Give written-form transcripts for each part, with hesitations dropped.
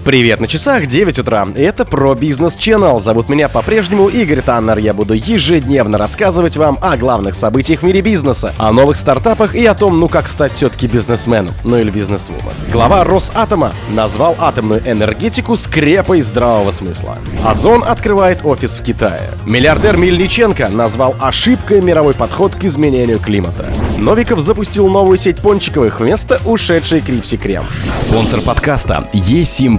Привет, на часах 9 утра. Это про Business Channel. Зовут меня по-прежнему Игорь Таннер. Я буду ежедневно рассказывать вам о главных событиях в мире бизнеса, о новых стартапах и о том, как стать все-таки бизнесменом, или бизнесвумен. Глава Росатома назвал атомную энергетику скрепой здравого смысла. Озон открывает офис в Китае. Миллиардер Мельниченко назвал ошибкой мировой подход к изменению климата. Новиков запустил новую сеть пончиковых вместо ушедшей Крипси Крем. Спонсор подкаста eSIM+.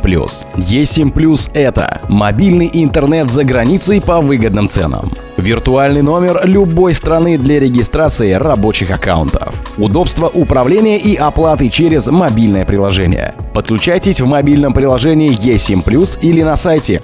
eSIM+ — это мобильный интернет за границей по выгодным ценам. Виртуальный номер любой страны для регистрации рабочих аккаунтов. Удобство управления и оплаты через мобильное приложение. Подключайтесь в мобильном приложении eSIM+ или на сайте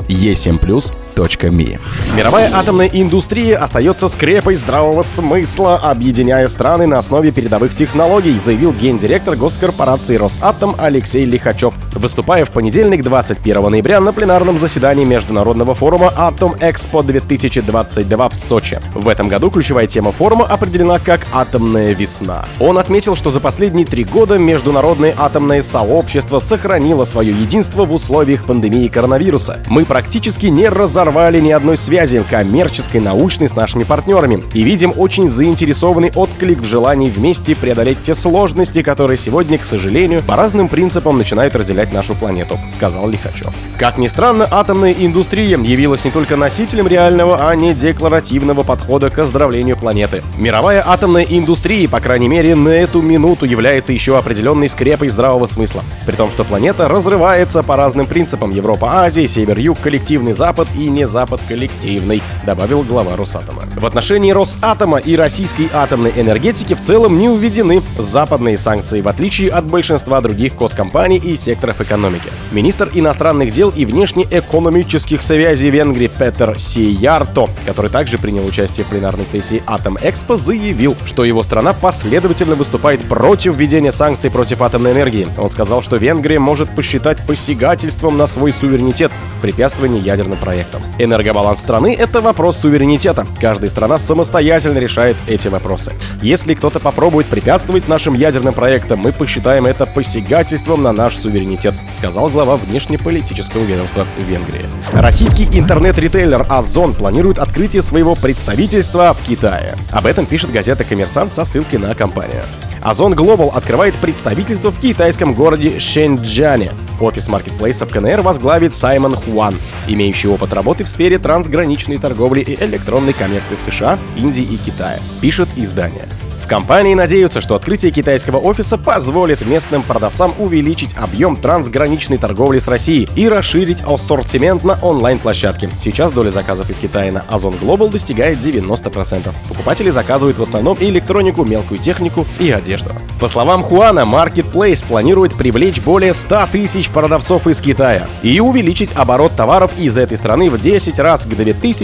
eSIM+.me. Мировая атомная индустрия остается скрепой здравого смысла, объединяя страны на основе передовых технологий, заявил гендиректор госкорпорации Росатом Алексей Лихачев, выступая в понедельник 21 ноября на пленарном заседании Международного форума «Атом-Экспо-2022» в Сочи. В этом году ключевая тема форума определена как «Атомная весна». Он отметил, что за последние 3 года международное атомное сообщество сохранило свое единство в условиях пандемии коронавируса. Мы практически не разорвали ни одной связи коммерческой, научной с нашими партнерами и видим очень заинтересованный отклик в желании вместе преодолеть те сложности, которые сегодня, к сожалению, по разным принципам начинают разделять нашу планету, сказал Лихачев. Как ни странно, атомная индустрия явилась не только носителем реального, а не декларативного подхода к оздоровлению планеты. Мировая атомная индустрия, по крайней мере, на эту минуту является еще определенной скрепой здравого смысла. При том, что планета разрывается по разным принципам: Европа, Азия, Север-Юг, коллективный Запад и не Запад коллективный, добавил глава Росатома. В отношении Росатома и российской атомной энергетики в целом не введены западные санкции, в отличие от большинства других госкомпаний и секторов экономики. Министр иностранных дел и внешнеэкономических связей Венгрии Петер Сиярто, который также принял участие в пленарной сессии Атом-Экспо, заявил, что его страна последовательно выступает против введения санкций против атомной энергии. Он сказал, что Венгрия может посчитать посягательством на свой суверенитет препятствование ядерным проектам. Энергобаланс страны — это вопрос суверенитета. Каждая страна самостоятельно решает эти вопросы. Если кто-то попробует препятствовать нашим ядерным проектам, мы посчитаем это посягательством на наш суверенитет, сказал глава внешнеполитического ведомства Венгрии. Российский интернет-ритейлер Озон планирует открытие своего представительства в Китае. Об этом пишет газета «Коммерсант» со ссылкой на компанию. Озон Global открывает представительство в китайском городе Шэньчжане. Офис маркетплейса в КНР возглавит Саймон Хуан, имеющий опыт работы в сфере трансграничной торговли и электронной коммерции в США, Индии и Китае, пишет издание. В компании надеются, что открытие китайского офиса позволит местным продавцам увеличить объем трансграничной торговли с Россией и расширить ассортимент на онлайн-площадке. Сейчас доля заказов из Китая на Озон Global достигает 90%. Покупатели заказывают в основном электронику, мелкую технику и одежду. По словам Хуана, Marketplace планирует привлечь более 100 тысяч продавцов из Китая и увеличить оборот товаров из этой страны в 10 раз к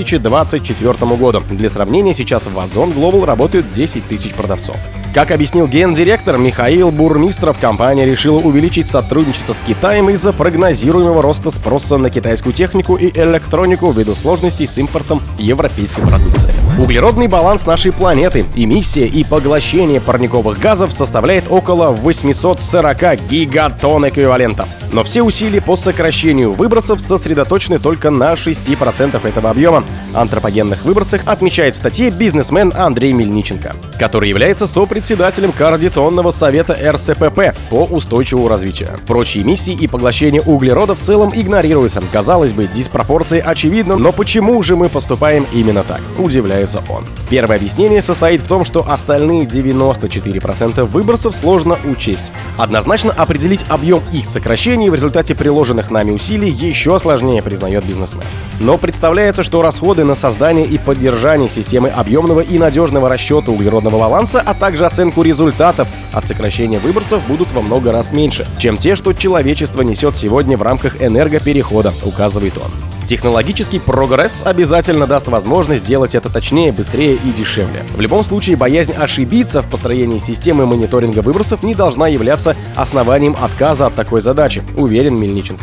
2024 году. Для сравнения, сейчас в Озон Global работают 10 тысяч продавцов. Как объяснил гендиректор Михаил Бурмистров, компания решила увеличить сотрудничество с Китаем из-за прогнозируемого роста спроса на китайскую технику и электронику ввиду сложностей с импортом европейской продукции. Углеродный баланс нашей планеты, эмиссия и поглощение парниковых газов составляет около 840 гигатонн эквивалента. Но все усилия по сокращению выбросов сосредоточены только на 6% этого объема антропогенных выбросов, отмечает в статье бизнесмен Андрей Мельниченко, который является сопредседателем Координационного совета РСПП по устойчивому развитию. Прочие эмиссии и поглощение углерода в целом игнорируются. Казалось бы, диспропорции очевидны, но почему же мы поступаем именно так? Удивляется он. Первое объяснение состоит в том, что остальные 94% выбросов сложно учесть. Однозначно определить объем их сокращения в результате приложенных нами усилий еще сложнее, признает бизнесмен. Но представляется, что расходы на создание и поддержание системы объемного и надежного расчета углеродного баланса, а также оценку результатов от сокращения выбросов будут во много раз меньше, чем те, что человечество несет сегодня в рамках энергоперехода, указывает он. Технологический прогресс обязательно даст возможность сделать это точнее, быстрее и дешевле. В любом случае, боязнь ошибиться в построении системы мониторинга выбросов не должна являться основанием отказа от такой задачи, уверен Мельниченко.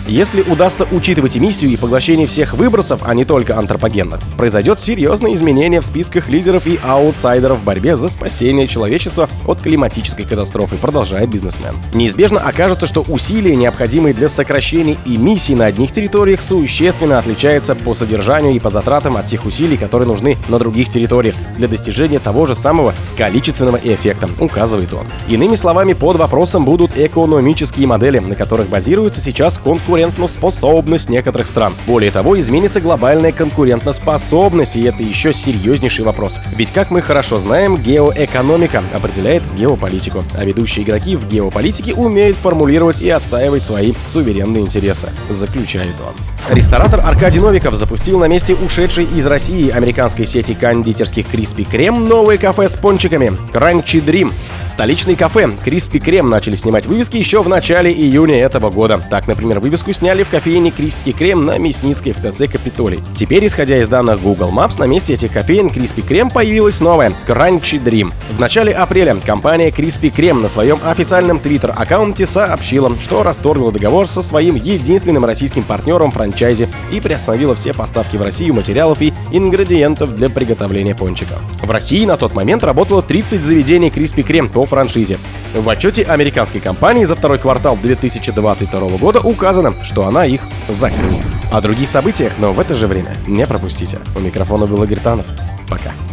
Если удастся учитывать эмиссию и поглощение всех выбросов, а не только антропогенных, произойдет серьезное изменение в списках лидеров и аутсайдеров в борьбе за спасение человечества от климатической катастрофы, продолжает бизнесмен. Неизбежно окажется, что усилия, необходимые для сокращения эмиссий на одних территориях, существенно отличаются по содержанию и по затратам от тех усилий, которые нужны на других территориях для достижения того же самого количественного эффекта, указывает он. Иными словами, под вопросом будут экономические модели, на которых базируется сейчас конкурентоспособность некоторых стран. Более того, изменится глобальная конкурентоспособность, и это еще серьезнейший вопрос. Ведь, как мы хорошо знаем, геоэкономика определяет геополитику, а ведущие игроки в геополитике умеют формулировать и отстаивать свои суверенные интересы, заключает он. Ресторатор Аркадий Новиков запустил на месте ушедшей из России американской сети кондитерских Krispy Kreme новое кафе с пончиками Crunchy Dream. Столичные кафе Krispy Kreme начали снимать вывески еще в начале июня этого года. Так, например, вывеску сняли в кофейне Krispy Kreme на Мясницкой в ТЦ Капитолий. Теперь, исходя из данных Google Maps, на месте этих кофеен Krispy Kreme появилась новая Crunchy Dream. В начале апреля компания Krispy Kreme на своем официальном Twitter-аккаунте сообщила, что расторгла договор со своим единственным российским партнером франчайзи и приостановила все поставки в Россию материалов и ингредиентов для приготовления пончиков. В России на тот момент работало 30 заведений Krispy Kreme по франшизе. В отчете американской компании за второй квартал 2022 года указано, что она их закрыла. О других событиях, но в это же время не пропустите. У микрофона был Игорь Таннер. Пока.